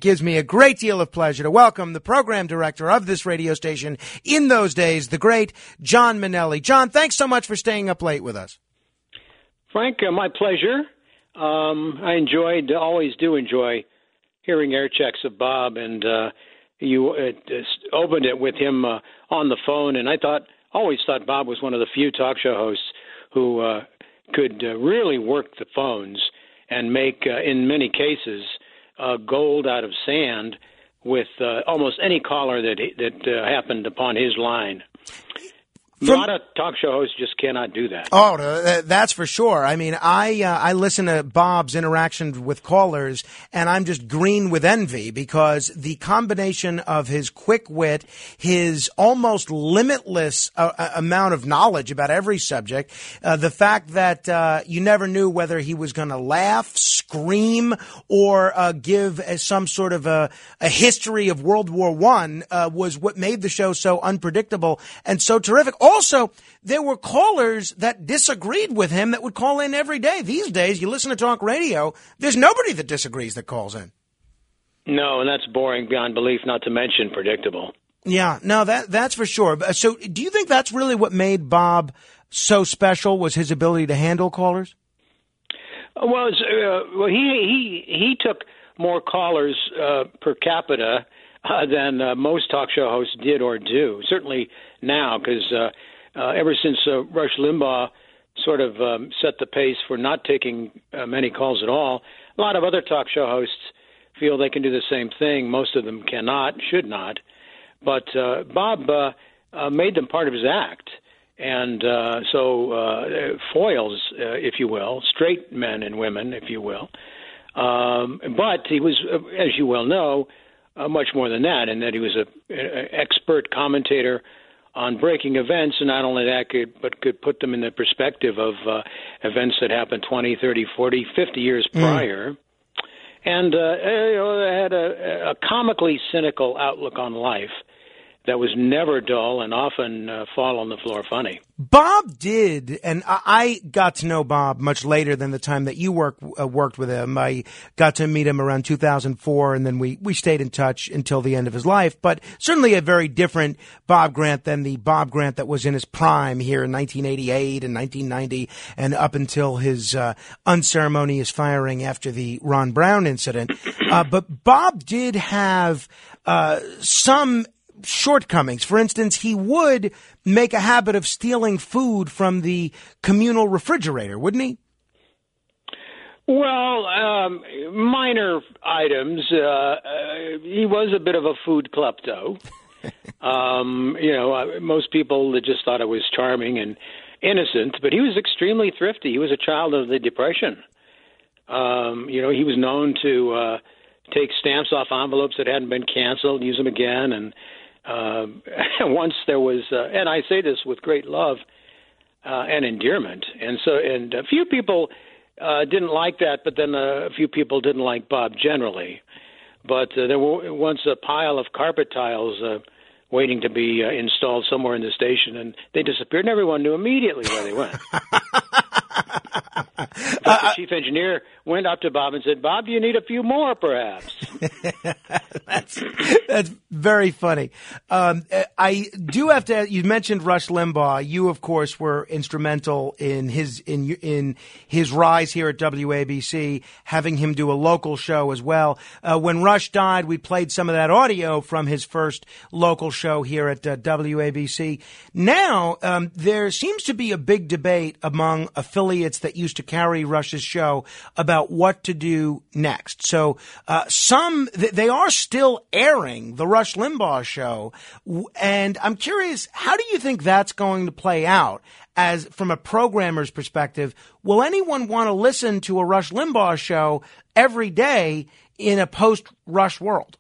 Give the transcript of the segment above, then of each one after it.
gives me a great deal of pleasure to welcome the program director of this radio station in those days, the great John Minnelli. John, thanks so much for staying up late with us. Frank, my pleasure. I always do enjoy hearing air checks of Bob, and you opened it with him on the phone, and I always thought Bob was one of the few talk show hosts who could really work the phones and make, in many cases, gold out of sand with almost any caller that happened upon his line. A lot of talk show hosts just cannot do that. Oh, that's for sure. I mean, I listen to Bob's interaction with callers, and I'm just green with envy because the combination of his quick wit, his almost limitless amount of knowledge about every subject, the fact that you never knew whether he was going to laugh, scream, or give some sort of a history of World War I was what made the show so unpredictable and so terrific. Also, there were callers that disagreed with him that would call in every day. These days, you listen to talk radio, there's nobody that disagrees that calls in. No, and that's boring beyond belief, not to mention predictable. Yeah, no, that's for sure. So do you think that's really what made Bob so special, was his ability to handle callers? Well, he took more callers per capita than most talk show hosts did or do. Certainly now, because ever since Rush Limbaugh sort of set the pace for not taking many calls at all, a lot of other talk show hosts feel they can do the same thing. Most of them cannot, should not. But Bob made them part of his act. And so foils, if you will, straight men and women, if you will. But he was, as you well know, much more than that, in that he was an expert commentator on breaking events, and not only that, could put them in the perspective of events that happened 20, 30, 40, 50 years prior. And had a comically cynical outlook on life that was never dull and often fall on the floor funny. Bob did, and I got to know Bob much later than the time that you worked with him. I got to meet him around 2004, and then we stayed in touch until the end of his life. But certainly a very different Bob Grant than the Bob Grant that was in his prime here in 1988 and 1990, and up until his unceremonious firing after the Ron Brown incident. But Bob did have some shortcomings. For instance, he would make a habit of stealing food from the communal refrigerator, wouldn't he? Well, minor items. He was a bit of a food klepto. Most people just thought it was charming and innocent, but he was extremely thrifty. He was a child of the Depression. He was known to take stamps off envelopes that hadn't been canceled, use them again, and once there was, and I say this with great love and endearment, and a few people didn't like that, but then a few people didn't like Bob generally. But there were once a pile of carpet tiles waiting to be installed somewhere in the station, and they disappeared, and everyone knew immediately where they went. The chief engineer went up to Bob and said, "Bob, you need a few more, perhaps." That's very funny. I do have to. You mentioned Rush Limbaugh. You, of course, were instrumental in his rise here at WABC, having him do a local show as well. When Rush died, we played some of that audio from his first local show here at WABC. Now, there seems to be a big debate among affiliates that used to carry Rush's show about what to do next. So they are still airing the Rush Limbaugh show, and I'm curious, how do you think that's going to play out? As from a programmer's perspective, will anyone want to listen to a Rush Limbaugh show every day in a post-Rush world?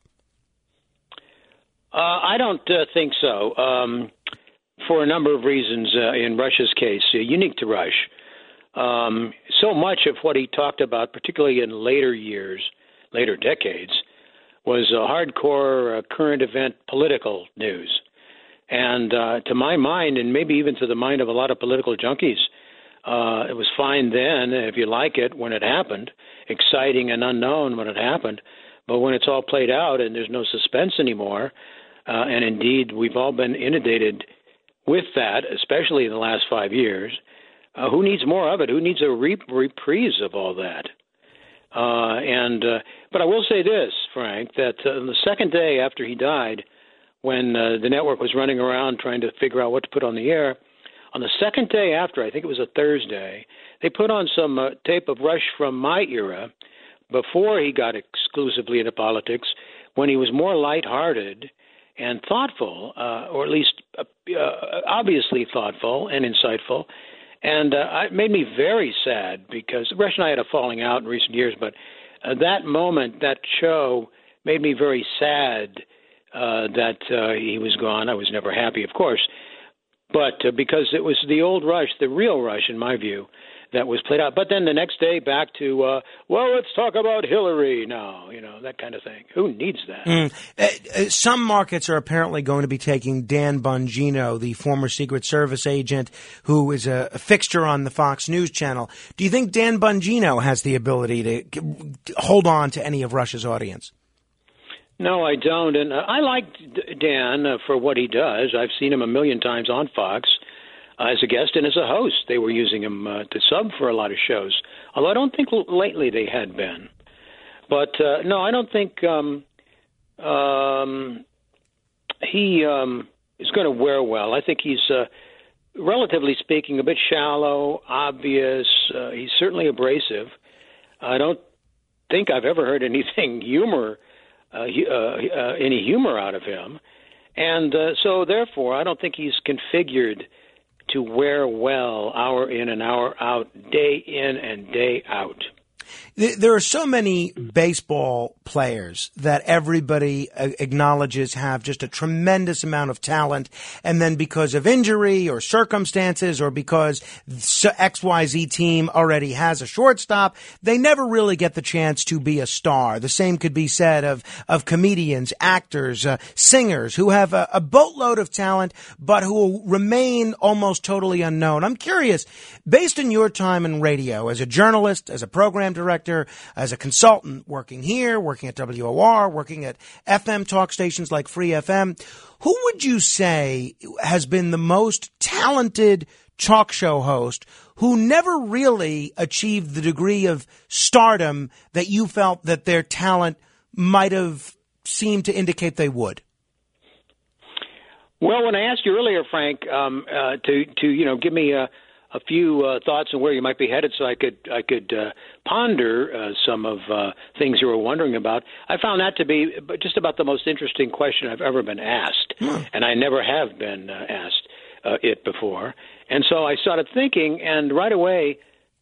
I don't think so, for a number of reasons in Rush's case, unique to Rush. So much of what he talked about, particularly in later decades, was hardcore current event political news. And to my mind, and maybe even to the mind of a lot of political junkies, it was fine then, if you like it, when it happened, exciting and unknown when it happened. But when it's all played out and there's no suspense anymore, and indeed we've all been inundated with that, especially in the last 5 years, who needs more of it? Who needs a reprise of all that? But I will say this, Frank, that the second day after he died, when the network was running around trying to figure out what to put on the air, on the second day after, I think it was a Thursday, they put on some tape of Rush from my era before he got exclusively into politics, when he was more lighthearted and thoughtful, or at least obviously thoughtful and insightful. And it made me very sad because Rush and I had a falling out in recent years, but that moment, that show, made me very sad that he was gone. I was never happy, of course, but because it was the old Rush, the real Rush, in my view, that was played out. But then the next day, back to, well, let's talk about Hillary now, that kind of thing. Who needs that? Some markets are apparently going to be taking Dan Bongino, the former Secret Service agent who is a fixture on the Fox News channel. Do you think Dan Bongino has the ability to hold on to any of Rush's audience? No, I don't. And I like Dan for what he does. I've seen him a million times on Fox. As a guest and as a host. They were using him to sub for a lot of shows, although I don't think lately they had been. But, no, I don't think he is going to wear well. I think he's, relatively speaking, a bit shallow, obvious. He's certainly abrasive. I don't think I've ever heard anything any humor out of him. And so, therefore, I don't think he's configured to wear well hour in and hour out, day in and day out. There are so many baseball players that everybody acknowledges have just a tremendous amount of talent, and then because of injury or circumstances or because XYZ team already has a shortstop, they never really get the chance to be a star. The same could be said of comedians, actors, singers who have a boatload of talent but who will remain almost totally unknown. I'm curious, based on your time in radio as a journalist, as a program director, as a consultant, working here, working at WOR, working at FM talk stations like Free FM, who would you say has been the most talented talk show host who never really achieved the degree of stardom that you felt that their talent might have seemed to indicate they would? Well, when I asked you earlier, Frank, to give me a few thoughts on where you might be headed, so I could ponder some of things you were wondering about, I found that to be just about the most interesting question I've ever been asked, and I never have been asked it before. And so I started thinking, and right away,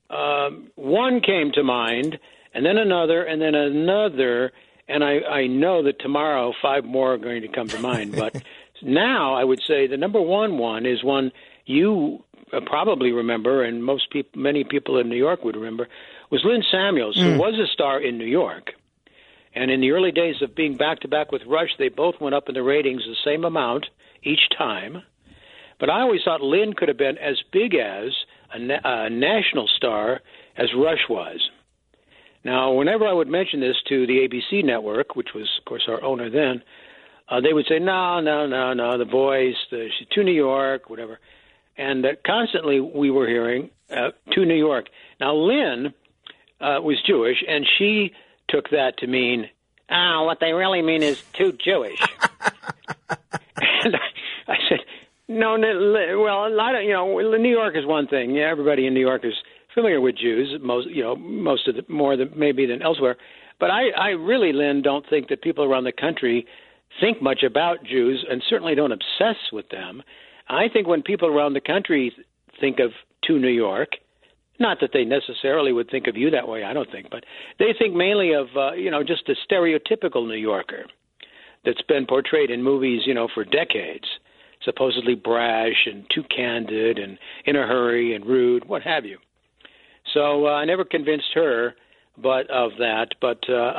one came to mind, and then another, and then another, and I know that tomorrow 5 more are going to come to mind. But now I would say the number one is one you probably remember, and many people in New York would remember, was Lynn Samuels, who was a star in New York. And in the early days of being back-to-back with Rush, they both went up in the ratings the same amount each time. But I always thought Lynn could have been as big as a national star as Rush was. Now, whenever I would mention this to the ABC network, which was, of course, our owner then, they would say, no, the voice, to New York, whatever. And constantly we were hearing to New York. Now, Lynn was Jewish, and she took that to mean, what they really mean is too Jewish. And I said, no, well, New York is one thing. Yeah, everybody in New York is familiar with Jews, most of the more than maybe than elsewhere. But I really, Lynn, don't think that people around the country think much about Jews and certainly don't obsess with them. I think when people around the country think of to New York, not that they necessarily would think of you that way, I don't think, but they think mainly of, just a stereotypical New Yorker that's been portrayed in movies, for decades, supposedly brash and too candid and in a hurry and rude, what have you. So I never convinced her of that, but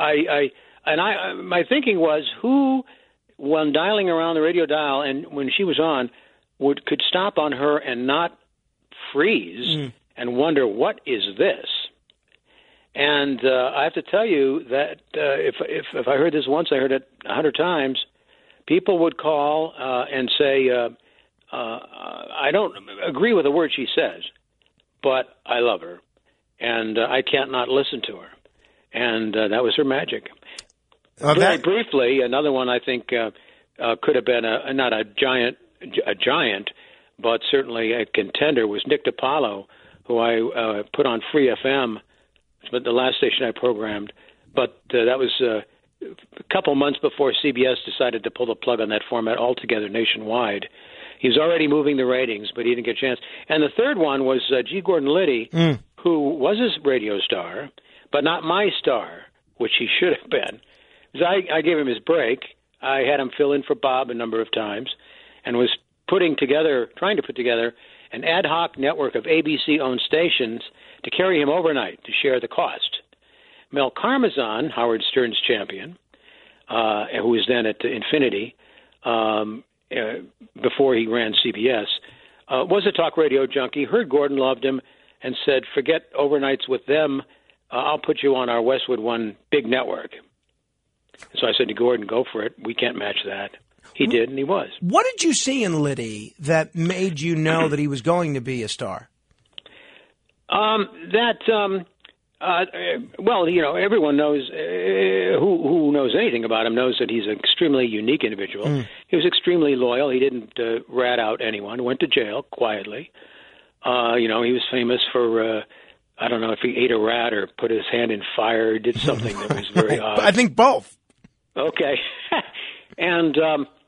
my thinking was who, when dialing around the radio dial and when she was on, could stop on her and not freeze and wonder, what is this? And I have to tell you that if I heard this once, I heard it 100 times. People would call and say, I don't agree with a word she says, but I love her, and I can't not listen to her. And that was her magic. Very briefly, another one I think could have been not a giant, but certainly a contender was Nick DiPaolo, who I put on Free FM, but the last station I programmed. But that was a couple months before CBS decided to pull the plug on that format altogether nationwide. He was already moving the ratings, but he didn't get a chance. And the third one was G. Gordon Liddy, who was a radio star, but not my star, which he should have been. Because I gave him his break. I had him fill in for Bob a number of times and was trying to put together an ad hoc network of ABC-owned stations to carry him overnight to share the cost. Mel Karmazin, Howard Stern's champion, who was then at Infinity before he ran CBS, was a talk radio junkie, heard Gordon, loved him, and said, forget overnights with them, I'll put you on our Westwood One big network. So I said to Gordon, go for it. We can't match that. He did, and he was. What did you see in Liddy that made you know that he was going to be a star? Well, you know, everyone knows who knows anything about him knows that he's an extremely unique individual. He was extremely loyal. He didn't rat out anyone. Went to jail quietly. You know, he was famous for I don't know if he ate a rat or put his hand in fire or did something that was very odd. I think both. Okay. And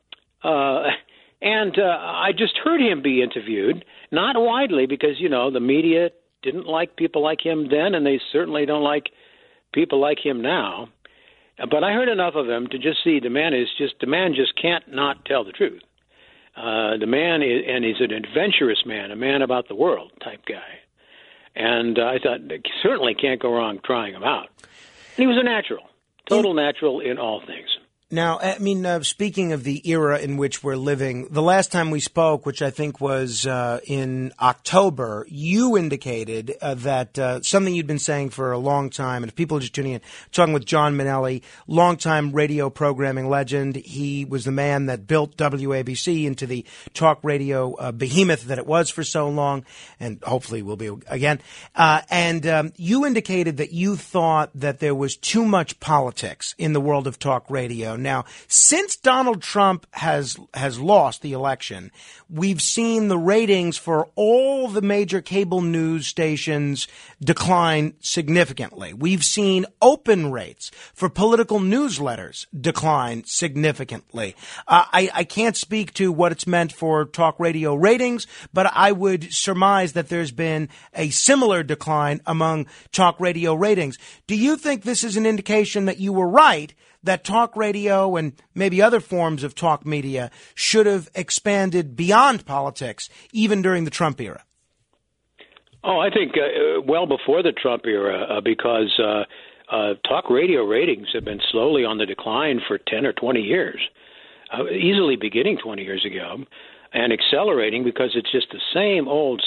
I just heard him be interviewed, not widely because, you know, the media didn't like people like him then, and they certainly don't like people like him now. But I heard enough of him to just see the man just can't not tell the truth. The man is, and he's an adventurous man, a man about the world type guy. And I thought, certainly can't go wrong trying him out. And he was a natural, total natural in all things. Now, I mean, speaking of the era in which we're living, the last time we spoke, which I think was in October, you indicated that something you'd been saying for a long time, and if people are just tuning in, talking with John Minnelli, longtime radio programming legend. He was the man that built WABC into the talk radio behemoth that it was for so long, and hopefully will be again. And you indicated that you thought that there was too much politics in the world of talk radio. Now, since Donald Trump has lost the election, we've seen the ratings for all the major cable news stations decline significantly. We've seen open rates for political newsletters decline significantly. I can't speak to what it's meant for talk radio ratings, but I would surmise that there's been a similar decline among talk radio ratings. Do you think this is an indication that you were right, that talk radio and maybe other forms of talk media should have expanded beyond politics, even during the Trump era? Oh, I think well before the Trump era, because talk radio ratings have been slowly on the decline for 10 or 20 years, easily beginning 20 years ago, and accelerating because it's just the same old.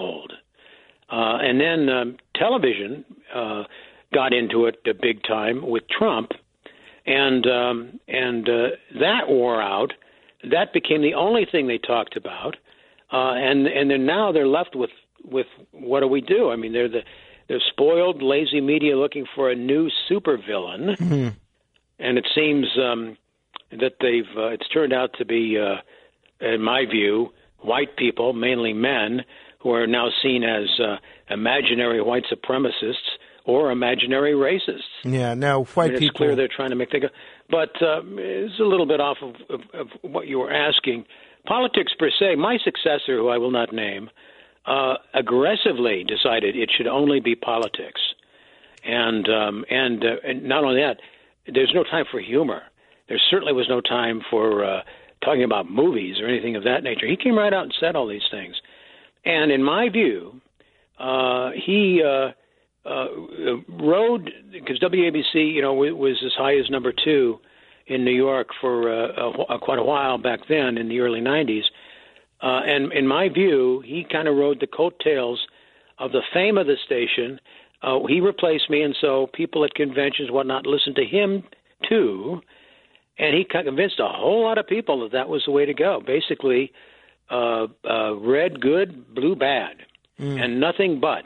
And then television got into it big time with Trump. And that wore out. That became the only thing they talked about. And then now they're left with what do? I mean, they're spoiled, lazy media looking for a new supervillain. Mm-hmm. And it seems that it's turned out to be, in my view, white people, mainly men, who are now seen as imaginary white supremacists or imaginary racists. Yeah, no, white people. It's clear they're trying to make things. But it's a little bit off of what you were asking. Politics per se, my successor, who I will not name, aggressively decided it should only be politics. And not only that, there's no time for humor. There certainly was no time for talking about movies or anything of that nature. He came right out and said all these things. And in my view, he rode, because WABC, was as high as number 2 in New York for quite a while back then in the early 90s. And in my view, he kind of rode the coattails of the fame of the station, he replaced me, and so people at conventions, whatnot, listened to him too, and he convinced a whole lot of people that that was the way to go. Basically, red good, blue bad, and nothing but.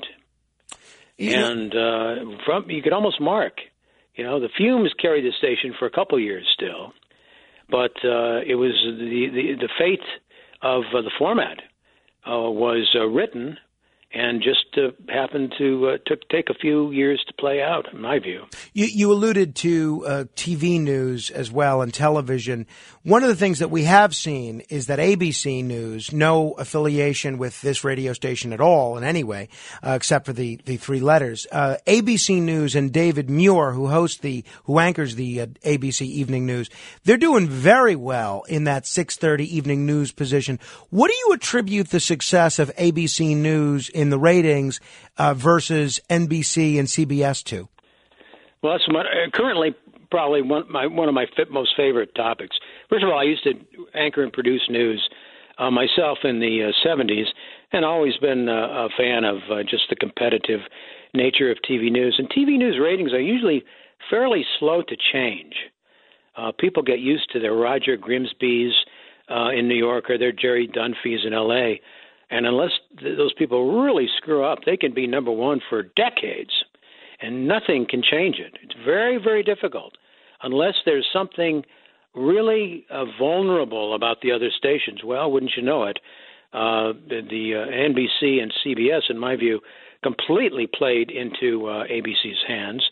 And from you could almost mark, the fumes carried the station for a couple years still, but it was the fate of the format was written. And just happened to take a few years to play out, in my view. You alluded to TV news as well and television. One of the things that we have seen is that ABC News, no affiliation with this radio station at all in any way, except for the three letters. ABC News and David Muir, who anchors the ABC Evening News, they're doing very well in that 6:30 evening news position. What do you attribute the success of ABC News in the ratings versus NBC and CBS to? Well, that's currently probably one of my most favorite topics. First of all, I used to anchor and produce news myself in the 70s, and always been a fan of just the competitive nature of TV news. And TV news ratings are usually fairly slow to change. People get used to their Roger Grimsby's in New York or their Jerry Dunphys in L.A., and unless those people really screw up, they can be number one for decades, and nothing can change it. It's very, very difficult unless there's something really vulnerable about the other stations. Well, wouldn't you know it, the NBC and CBS, in my view, completely played into ABC's hands,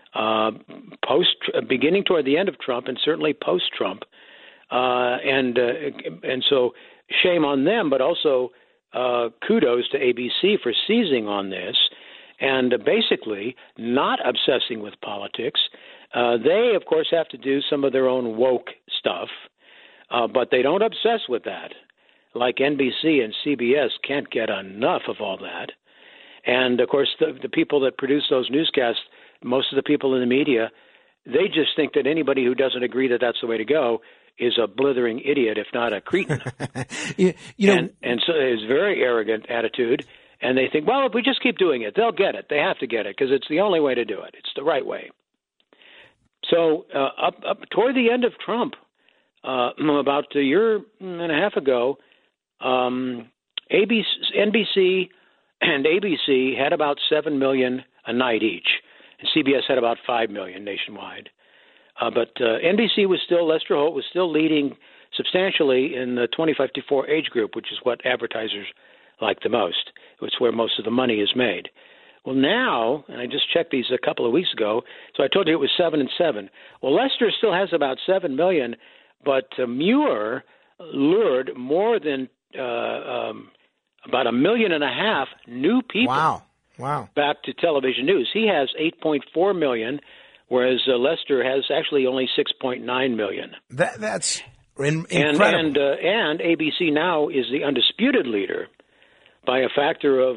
beginning toward the end of Trump and certainly post-Trump. And so shame on them, but also kudos to ABC for seizing on this and basically not obsessing with politics. They, of course, have to do some of their own woke stuff, but they don't obsess with that. Like NBC and CBS can't get enough of all that. And, of course, the people that produce those newscasts, most of the people in the media, they just think that anybody who doesn't agree that that's the way to go is a blithering idiot, if not a cretin. And so it's a very arrogant attitude. And they think, well, if we just keep doing it, they'll get it. They have to get it because it's the only way to do it. It's the right way. So up toward the end of Trump, about a year and a half ago, NBC and ABC had about 7 million a night each, and CBS had about 5 million nationwide. But NBC Lester Holt was still leading substantially in the 25-54 age group, which is what advertisers like the most. It's where most of the money is made. Well, now, and I just checked these a couple of weeks ago, so I told you it was 7 and 7. Well, Lester still has about 7 million, but Muir lured more than about 1.5 million new people back to television news. He has 8.4 million, whereas Lester has actually only 6.9 million. That's incredible. And ABC now is the undisputed leader by a factor of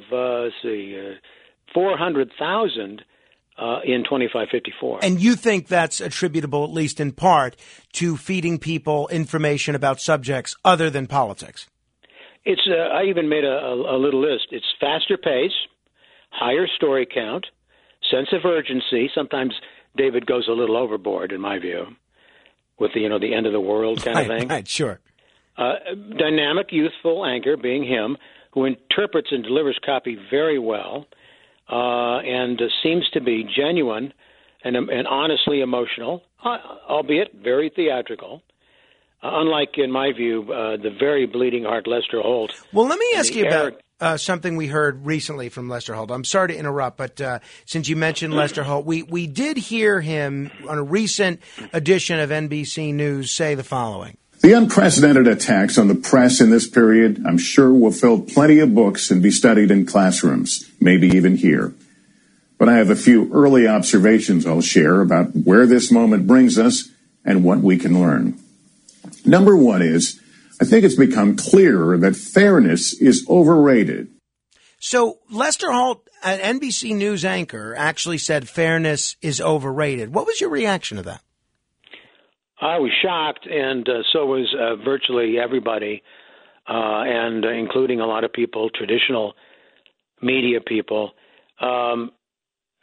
400,000 in 25-54. And you think that's attributable, at least in part, to feeding people information about subjects other than politics? It's. I even made a little list. It's faster pace, higher story count, sense of urgency. Sometimes David goes a little overboard, in my view, with the end of the world kind of thing. Right, sure. Dynamic, youthful anchor, being him, who interprets and delivers copy very well, and seems to be genuine and honestly emotional, albeit very theatrical. Unlike, in my view, the very bleeding heart Lester Holt. Well, let me ask you about something we heard recently from Lester Holt. I'm sorry to interrupt, but since you mentioned Lester Holt, we did hear him on a recent edition of NBC News say the following. The unprecedented attacks on the press in this period, I'm sure, will fill plenty of books and be studied in classrooms, maybe even here. But I have a few early observations I'll share about where this moment brings us and what we can learn. Number one is, I think it's become clearer that fairness is overrated. So Lester Holt, an NBC News anchor, actually said fairness is overrated. What was your reaction to that? I was shocked, and so was virtually everybody, and including a lot of people, traditional media people.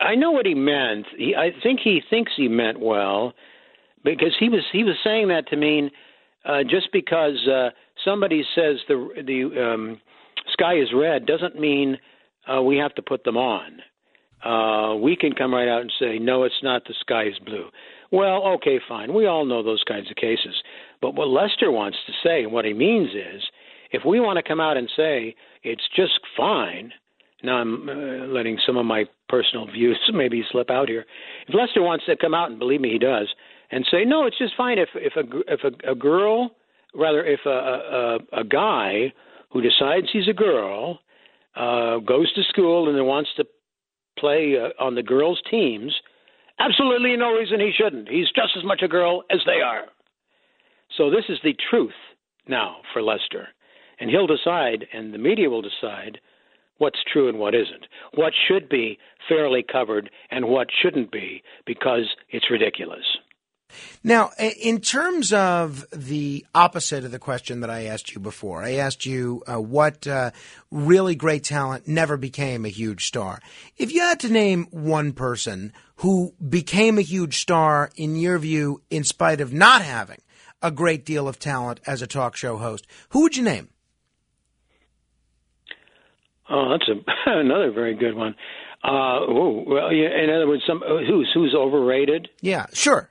I know what he meant. I think he thinks he meant well, because he was saying that to mean just because somebody says the sky is red doesn't mean we have to put them on. We can come right out and say, no, it's not, the sky is blue. Well, okay, fine. We all know those kinds of cases. But what Lester wants to say, and what he means is, if we want to come out and say it's just fine, now I'm letting some of my personal views maybe slip out here. If Lester wants to come out, and believe me, he does, and say, no, it's just fine if a girl, rather if a guy who decides he's a girl goes to school and then wants to play on the girls' teams, absolutely no reason he shouldn't. He's just as much a girl as they are. So this is the truth now for Lester. And he'll decide, and the media will decide, what's true and what isn't, what should be fairly covered and what shouldn't be, because it's ridiculous. Now, in terms of the opposite of the question that I asked you before, I asked you what really great talent never became a huge star. If you had to name one person who became a huge star, in your view, in spite of not having a great deal of talent as a talk show host, who would you name? Oh, that's another very good one. Well, yeah, in other words, who's overrated? Yeah, sure.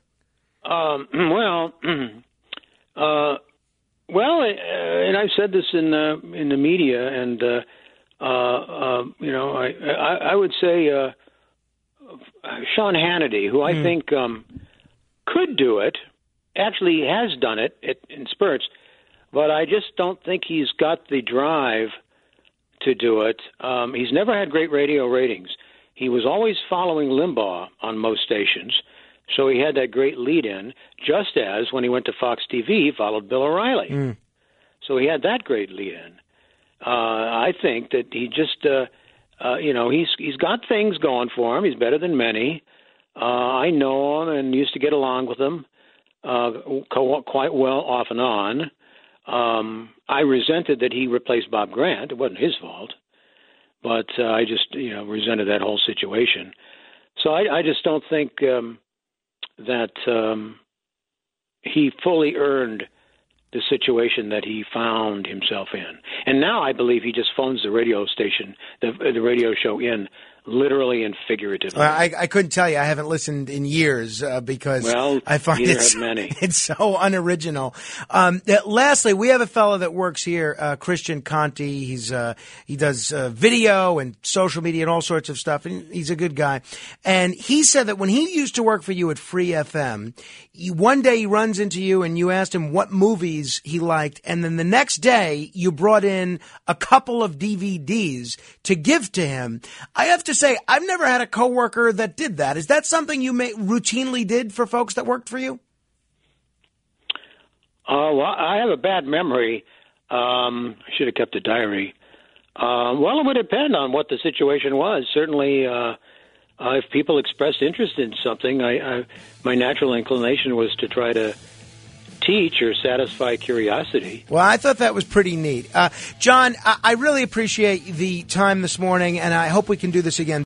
And I've said this in the media, and I would say Sean Hannity, who I think could do it, actually has done it in spurts, but I just don't think he's got the drive to do it. He's never had great radio ratings. He was always following Limbaugh on most stations, so he had that great lead-in, just as when he went to Fox TV, he followed Bill O'Reilly. So he had that great lead-in. I think that he just, he's got things going for him. He's better than many. I know him and used to get along with him quite well off and on. I resented that he replaced Bob Grant. It wasn't his fault. But I just, resented that whole situation. So I just don't think that he fully earned the situation that he found himself in. And now I believe he just phones the radio station, the radio show in, literally and figuratively. I couldn't tell you. I haven't listened in years because I find it's so unoriginal. Lastly, we have a fellow that works here, Christian Conti. He does video and social media and all sorts of stuff, and he's a good guy. And he said that when he used to work for you at Free FM, one day he runs into you and you asked him what movies he liked, and then the next day you brought in a couple of DVDs to give to him. I have to say, I've never had a coworker that did that. Is that something you routinely did for folks that worked for you? Well, I have a bad memory. I should have kept a diary. Well, it would depend on what the situation was. Certainly, if people expressed interest in something, my natural inclination was to try to teach or satisfy curiosity. Well, I thought that was pretty neat. John, I really appreciate the time this morning, and I hope we can do this again